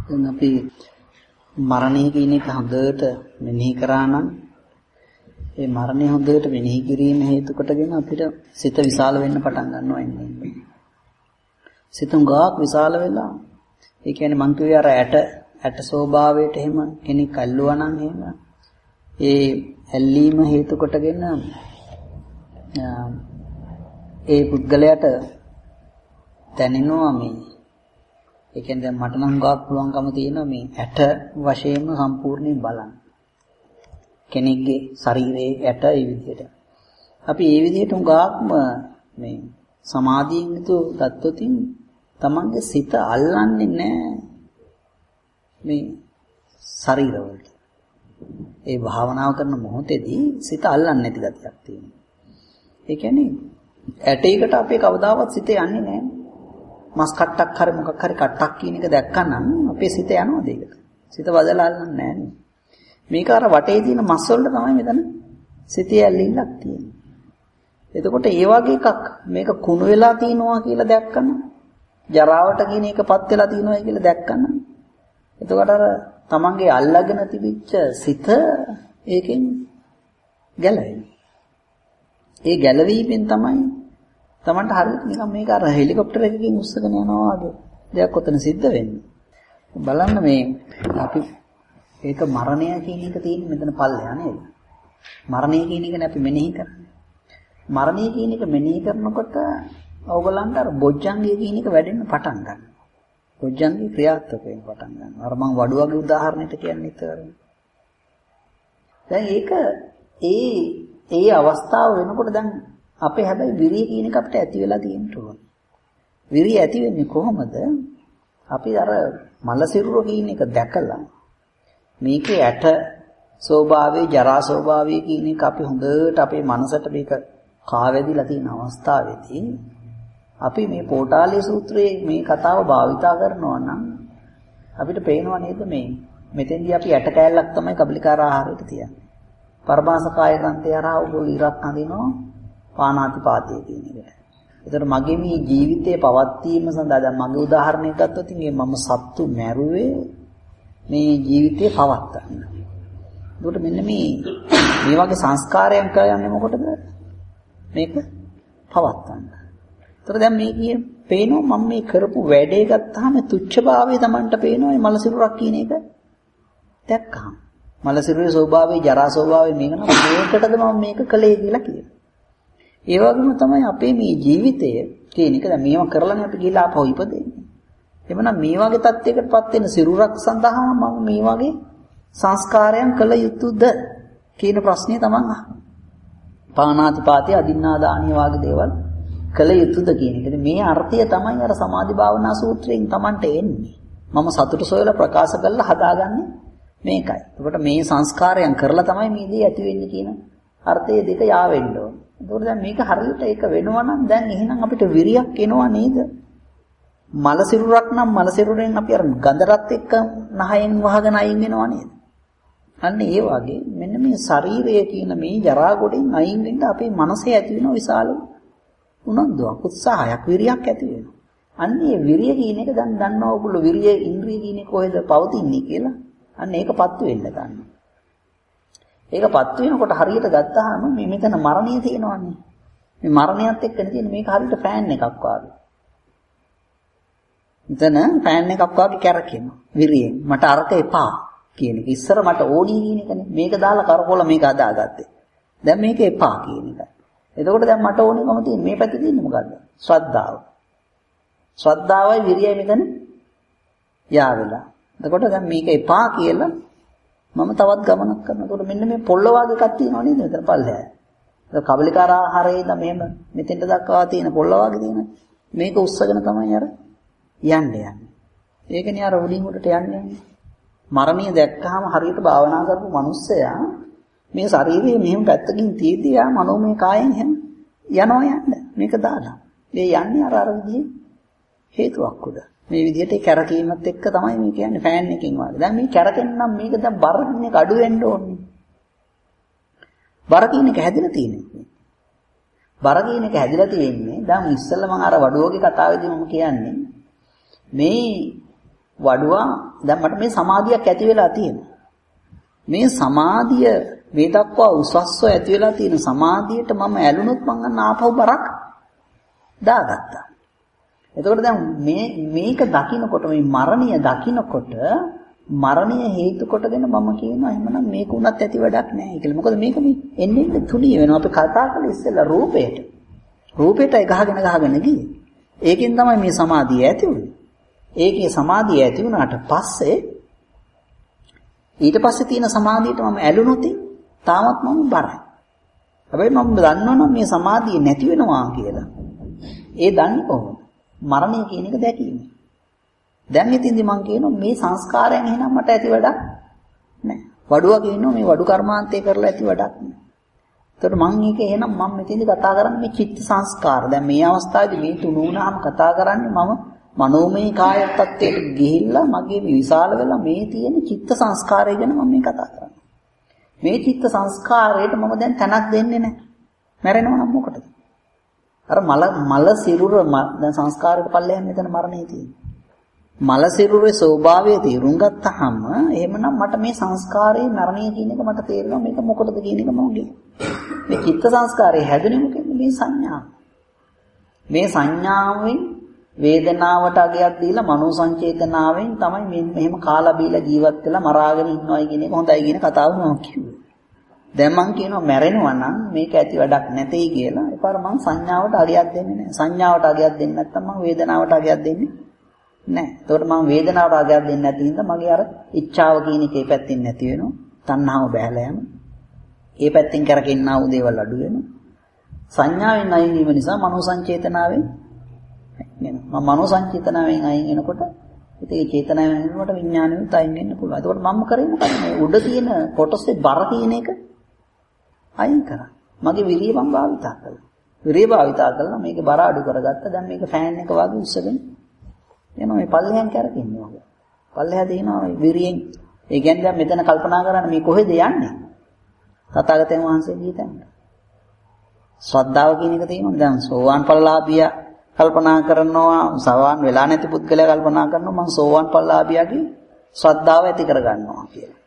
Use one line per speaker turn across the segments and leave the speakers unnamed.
දැන් අපි මරණය කියන එක හොඳට මෙනෙහි කරා නම් ඒ මරණය හොඳට මෙනෙහි කිරීම හේතු කොටගෙන අපිට සිත විශාල වෙන්න පටන් ගන්නවා එන්නේ. සිත උගාක් විශාල වෙලා ඒ කියන්නේ මං කියුවේ අර ඇට ස්වභාවයට එහෙම කෙනෙක් අල්ලුවා නම් එහෙම ඒ ඇල්ලීම හේතු කොටගෙන ඒ පුද්ගලයාට දැනෙනවා මේ ඒ කියන්නේ දැන් මට නම් ගාක් පුළුවන්කම තියෙනවා මේ ඇට වශයෙන්ම සම්පූර්ණයෙන් බලන්න. කෙනෙක්ගේ ශරීරයේ ඇට ඒ විදිහට. අපි ඒ විදිහට උගාක්ම මේ සමාධියෙන් යුතු தත්වතින් තමන්ගේ සිත අල්ලන්නේ නැහැ මේ ශරීරවලට. ඒ භාවනාව කරන මොහොතේදී සිත අල්ලන්නේ නැති ගතියක් තියෙනවා. ඒ කියන්නේ ඇටයකට අපේ කවදාවත් සිත යන්නේ නැහැ. මස් කට්ටක් හරි මොකක් හරි කට්ටක් කියන එක දැක්කනම් අපේ සිත යනවාද ඒකට? සිත වදලා අල්ලන්නේ නැහැ. මේක අර වටේ තියෙන මස් වලට තමයි මෙතන සිතේ ඇල්ලිල්ලක් තියෙන්නේ. එතකොට ඒ වගේ එකක් මේක කුණු වෙලා තිනවා කියලා දැක්කම ජරාවට කියන එකපත් වෙලා තිනවා කියලා දැක්කම එතකොට අර තමන්ගේ අල්ලගෙන තිබිච්ච සිත ඒකෙන් ගැලවෙනවා. ඒ ගැලවීමෙන් තමයි තමන්ට හරියට නිකන් මේක අර හෙලිකොප්ටර් එකකින් උස්සගෙන යනවා වගේ දෙයක් ඔතන සිද්ධ වෙන්නේ. බලන්න මේ අපි ඒක මරණය කියන එක තියෙන්නේ මෙතන පල්ලෙහා නේද? මරණය කියන එකනේ අපි මෙනෙහි කරන්නේ. මරණය කියන එක මෙනෙහි කරනකොට ඕගලන්ට අර බොජ්ජංගය කියන එක වැඩෙන්න පටන් ගන්නවා. බොජ්ජංගය ක්‍රියාත්මක වෙන්න පටන් ගන්නවා. අර මම වඩුවගේ උදාහරණයට කියන්නේ ඉතරයි. දැන් ඒක ඒ අවස්ථාව වෙනකොට දැන් අපේ හැබැයි විරිය කියන එක අපිට ඇති වෙලා තියෙන්න ඕන. විරිය ඇති වෙන්නේ කොහොමද? අපි අර මල සිරුර කියන එක දැකලා මේකේ ඇට ස්වභාවය ජරා ස්වභාවය කියන එක අපි හොඳට අපේ මනසට මේක කාවැදිලා තියෙන අවස්ථාවේදී අපි මේ පෝටාලේ සූත්‍රයේ මේ කතාව භාවිතා කරනවා නම් අපිට පේනවා නේද මේ මෙතෙන්දී අපි ඇට කෑල්ලක් තමයි කබලිකාර ආහාරයට තියන්නේ. පරමාසකාය ග්‍රන්ථය හරහා ඔගොල්ලෝ ඉරක් අඳිනවා පානාතිපාතය කියන එකට. ඒතර මගේ මේ ජීවිතයේ පවත්වීම සඳහා දැන් මගේ උදාහරණයක් ගත්තොත් මම සත්තු මැරුවේ මේ ජීවිතේ පවත්තන්න. ඒකට මෙන්න මේ වගේ සංස්කාරයන් කරන්නේ මොකටද? මේක පවත්තන්න. ඒතර දැන් මේ කියේ පේනවා මම මේ කරපු වැඩේ ගත්තාම තුච්ඡභාවය Tamanට පේනවා මේ මල සිරුරක් කියන එක දැක්කහම. මල සිරුරේ ස්වභාවය ජරා ස්වභාවය මේක නම් මේකටද මම මේක කළේ කියලා කියනවා. ඒ වගේම තමයි අපේ මේ ජීවිතය කියන එක දැන් මේව කරලානේ අපි ගිහලා ආපහු ඉපදෙන්නේ. එමනම් මේ වගේ තත්යකටපත් වෙන සිරුරක් සඳහා මම මේ වගේ සංස්කාරයන් කළ යුතුද කියන ප්‍රශ්නේ තමන් අහනවා. පානාතිපාතය අදින්නාදානිය වගේ දේවල් කළ යුතුද කියන එක. මේ අර්ථය තමයි අර සමාධි භාවනා සූත්‍රයෙන් තමන්ට එන්නේ. මම සතුට සොයලා ප්‍රකාශ කරලා හදාගන්නේ මේකයි. ඒකට මේ සංස්කාරයන් කරලා තමයි මේ දේ ඇති වෙන්නේ කියන අර්ථය දෙක යාවෙන්න ඕන. ඒකට දැන් මේක හරියට ඒක වෙනවා නම් දැන් එහෙනම් අපිට විරියක් එනවා නේද? මල සිරුරක් නම් මල සිරුරෙන් අපි අර ගඳරත් එක්ක නහයෙන් වහගෙන අයින් වෙනවා නේද? අන්න ඒ වගේ මෙන්න මේ ශරීරය කියන මේ ජරා ගොඩෙන් අයින් වෙන්න අපේ මනසේ ඇති වෙන විශාල උනන්දුවක් උත්සාහයක් විරියක් ඇති වෙනවා. අන්න ඒ විරිය කියන එක දැන් දන්නවා ඔයගොල්ලෝ විරිය ඉන්ද්‍රිය කියන එක කොහෙද පවතින්නේ කියලා. අන්න ඒකපත් වෙන්න ගන්නවා. ඒකපත් වෙනකොට හරියට ගත්තාම මේ මෙතන මරණය තියෙනවානේ. මේ මරණයත් එක්කනේ තියෙන්නේ මේක හරියට ෆෑන් එකක් වගේ. මෙතන ෆෑන් එකක් වගේ කැරකෙනවා විරියෙන්. මට අරක එපා කියන එක. ඉස්සර මට ඕනි කියන එකනේ. මේක දාලා කරකෝලා මේක හදාගත්තේ. දැන් මේක එපා කියන එක. එතකොට දැන් මට ඕනිකම තියෙන්නේ මේ පැත්තේ තියෙන්නේ මොකද්ද? ශ්‍රද්ධාව. ශ්‍රද්ධාවයි විරියයි මෙතන යාවෙලා. එතකොට දැන් මේක එපා කියලා මම තවත් ගමනක් කරනවා. එතකොට මෙන්න මේ පොල්ල වගේ එකක් තියෙනවා නේද මෙතන පල්ලෙහා. ඒක කබලිකාර ආහාරයේ ඉඳන් මෙහෙම මෙතෙන්ට දක්වා තියෙන පොල්ල වගේ තියෙන. මේක උස්සගෙන තමයි අර යන්නේ. ඒකනේ අර උඩින් උඩට යන්නේ. මරණය දැක්කහම හරියට භාවනා කරපු මිනිස්සයා මේ ශරීරයේ මෙහෙම පැත්තකින් තියදී යා මනෝමය කායෙන් හැම යනවා යන්න. මේක දාලා. ඒ යන්නේ අර විදිහේ හේතුවක් උඩ. මේ විදිහට කැරකීමත් එක්ක තමයි මේ කියන්නේ ෆෑන් එකකින් වගේ. දැන් මේ කැරකෙන්න නම් මේක දැන් බර කියන එක අඩු වෙන්න ඕනේ. බර කියන එක හැදිලා තියෙන්නේ. බර කියන එක හැදිලා තියෙන්නේ දැන් ඉස්සෙල්ලා මම අර වඩුවගේ කතාවේදී මම කියන්නේ මේ වඩුවා දැන් මට මේ සමාධියක් ඇති වෙලා තියෙනවා. මේ සමාධිය මේ දක්වා උසස්ව ඇති වෙලා තියෙන සමාධියට මම ඇලුනොත් මං අන්න ආපහු බරක් දාගත්තා. එතකොට දැන් මේක දකින්නකොට මේ මරණය දකින්නකොට මරණය හේතු කොටගෙන මම කියනවා එහෙනම් මේක උනත් ඇති වැඩක් නැහැ කියලා. මොකද මේක මේ එන්නේ තුනී වෙනවා. අපි කතා කළේ ඉස්සෙල්ලා රූපේටයි ගහගෙන ගියේ. ඒකෙන් තමයි මේ සමාධිය ඇති වුනේ. ඒකේ සමාධිය ඇති වුණාට පස්සේ ඊට පස්සේ තියෙන සමාධියට මම ඇලුනොත් තාමත් මම බරයි. හැබැයි මම දන්නවනම් මේ සමාධිය නැති වෙනවා කියලා. ඒ දන්නේ කොහොමද? මරණය කියන එක දැකීම. දැන් ඉතින්දි මම කියනවා මේ සංස්කාරයෙන් එහෙනම් මට ඇති වැඩක් නැහැ. වඩුවා කියනවා මේ වඩු කර්මාන්තය කරලා ඇති වැඩක් නැහැ. එතකොට මම මේක එහෙනම් මම මෙතෙන්දි කතා කරන්නේ මේ චිත්ත සංස්කාර. දැන් මේ අවස්ථාවේදී මේ තුන වුණාම කතා කරන්නේ මම මනෝමය කාය තත්ත්වයට ගිහිල්ලා මගේ විශාල වෙලා මේ තියෙන චිත්ත සංස්කාරය ගැන මම මේ කතා කරන්නේ. මේ චිත්ත සංස්කාරයට මම දැන් තැනක් දෙන්නේ නැහැ. මැරෙනවා නම් මොකටද? අර මල සිරුර දැන් සංස්කාරයට පල්ලෙයන් මෙතන මරණේ තියෙන්නේ. මල සිරුරේ ස්වභාවය තේරුම් ගත්තාම එහෙමනම් මට මේ සංස්කාරයේ මරණය කියන එක මට තේරෙනවා මේක මොකටද කියන එක මගේ. මේ චිත්ත සංස්කාරය හැදුනේ මොකෙන්ද? මේ සංඥාව. මේ සංඥාවෙන් වේදනාවට අගයක් දීලා මනෝ සංචේතනාවෙන් තමයි මේ මෙහෙම කාලා බීලා ජීවත් වෙලා මරාගෙන ඉන්නවයි කියන එක හොඳයි කියන කතාව මම කිව්වේ. දැන් මම කියනවා මැරෙනවා නම් මේක ඇති වැඩක් නැtei කියලා. ඒපාර මම සංඥාවට අගයක් දෙන්නේ නැහැ. සංඥාවට අගයක් දෙන්නේ නැත්නම් මම වේදනාවට අගයක් දෙන්නේ නැහැ. ඒකට මම වේදනාවට අගයක් දෙන්නේ නැති හින්දා මගේ අර ඉච්ඡාව කියන එකේ පැත්තෙන් නැති වෙනවා. තණ්හාව බහැලා යනවා. ඒ පැත්තෙන් කරකින්නා වූ දේවල් අඩු වෙනවා. සංඥාවෙන් අයින් වීම නිසා මනෝ සංචේතනාවෙන් වෙනවා. මම මනෝ සංචේතනාවෙන් අයින් වෙනකොට ඉතින් ඒ චේතනාවෙන් වෙනකොට විඥානෙත් අයින් වෙන්න පුළුවන්. ඒකට මම කරේ මොකද? මේ උඩ තියෙන කොටසේ බර තියෙන එක අයින් කරා. මගේ විරිය මම භාවිතා කළා. විරිය භාවිතා කළා මේකේ බර අඩු කරගත්තා. දැන් මේක ෆෑන් එක වගේ උස්සගෙන එනවා මේ පල්ලෙහාන් කරකින්නේ වගේ. පල්ලෙහා දිනනවා විරියෙන්. ඒ කියන්නේ දැන් මෙතන කල්පනා කරන්න මේ කොහෙද යන්නේ? තථාගතයන් වහන්සේ දීතන්න. ශ්‍රද්ධාව කියන එක තියෙනවා. දැන් සෝවාන් ඵලලාභියා කල්පනා කරනවා සෝවාන් වෙලා නැති පුද්ගලයා කල්පනා කරනවා මම සෝවාන් ඵලලාභියාගේ ශ්‍රද්ධාව ඇති කරගන්නවා කියලා.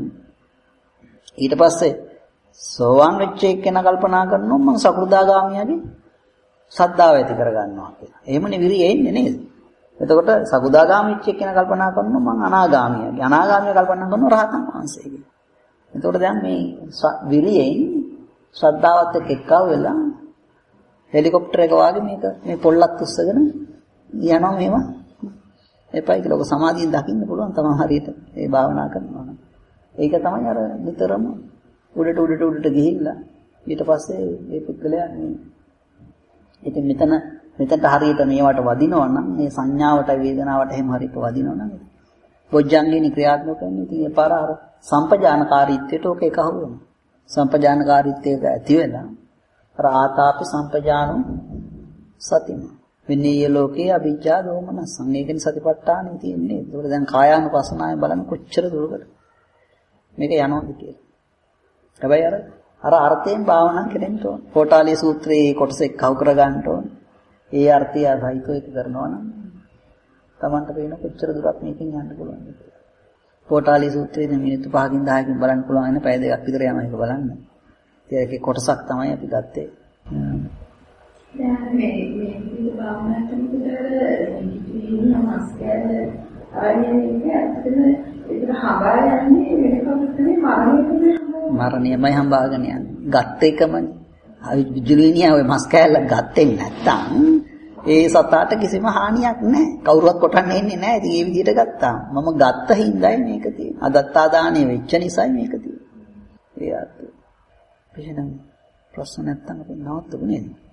ඊට පස්සේ සෝවාන් වෙච්ච එක්කෙනා කල්පනා කරනවා මම සකෘදාගාමියාගේ ශ්‍රද්ධාව ඇති කරගන්නවා කියලා. එහෙමනේ විරිය එන්නේ නේද? එතකොට සකෘදාගාමී වෙච්ච එක්කෙනා කල්පනා කරනවා මම අනාගාමියාගේ. අනාගාමියා කල්පනා කරනවා රහතන් වහන්සේගේ. එතකොට දැන් මේ විරියෙන් ශ්‍රද්ධාවත් එක්ක එක්කව වෙලා හෙලිකොප්ටර් එක වගේ මේක මේ පොල්ලක් උස්සගෙන යනවා මේව එපයි කියලා. ඔක සමාධියෙන් දකින්න පුළුවන් තමයි හරියට ඒ භාවනා කරනවා නම්. ඒක තමයි අර නිතරම උඩට ගිහිල්ලා ඊට පස්සේ මේ පුද්ගලයා ඉතින් මෙතනට හරියට මේවට වදිනවා නම් මේ සංඥාවට වේදනාවට එහෙම හරියට වදිනවා නම් බොජ්ජංගේනි ක්‍රියාත්මක වෙන්නේ. ඉතින් ඒ පාර අර සම්පජානකාරීත්වයට ඔක එක අහු වෙනවා. සම්පජානකාරීත්වයට ඇති වෙලා අර ආතාපි සම්පජානෝ සතිම විනීය ලෝකේ අවිජ්ජා දෝමනසං. ඒකනේ සතිපට්ඨානෙ තියෙන්නේ. ඒක දැන් කායානුපස්සනාවෙන් බලන්න කොච්චර දුරකට මේක යනවද කියලා. හැබැයි අර අර්ථයෙන් භාවනා කරෙන්න ඕන. පොටාලී සූත්‍රයේ කොටස එක්කව කර ගන්න ඕන. ඒ අර්ථය සහිතව ඒක කරනවා නම් Tamanට පේන කොච්චර දුරක් මේකෙන් යන්න පුළුවන්ද කියලා. පොටාලී සූත්‍රයේ මිනිත්තු 5කින් 10කින් බලන්න පුළුවන් වෙන පැය දෙකක් විතර යනවා ඒක බලන්න. ඒකේ කොටසක් තමයි අපි ගත්තේ.
දැන් මේ භාවනා කරනකොට නමස්කාර ආයෙත් ඇත්තටම ඒක හඹායන්නේ වෙනකම්නේ
මරණයමයි හඹාගෙන යන්නේ. ගත්ත එකමනේ. විජුලිනියා ඔය මස් කෑල්ල ගත්තේ නැත්තම් ඒ සතාට කිසිම හානියක් නැහැ. කවුරුවත් කොටන්න එන්නේ නැහැ. ඉතින් ඒ විදිහට ගත්තා. මම ගත්ත හින්දායි මේක තියෙන්නේ. අදත්තාදානෙ වෙච්ච නිසායි මේක තියෙන්නේ. ඒ අර්ථය. එහෙනම් ප්‍රශ්න නැත්තම් අපි නවත්තමු නේද?